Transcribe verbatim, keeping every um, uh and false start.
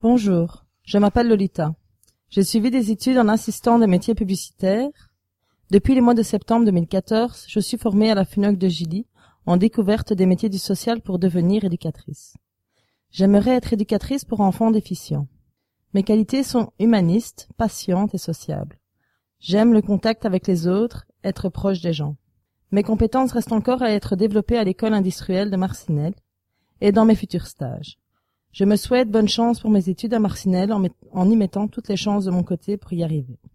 Bonjour, je m'appelle Lolita. J'ai suivi des études en assistant des métiers publicitaires. Depuis le mois de septembre deux mille quatorze, je suis formée à la FUNOC de Gilly en découverte des métiers du social pour devenir éducatrice. J'aimerais être éducatrice pour enfants déficients. Mes qualités sont humanistes, patientes et sociables. J'aime le contact avec les autres, être proche des gens. Mes compétences restent encore à être développées à l'école industrielle de Marcinelle et dans mes futurs stages. Je me souhaite bonne chance pour mes études à Marcinelle en, met- en y mettant toutes les chances de mon côté pour y arriver.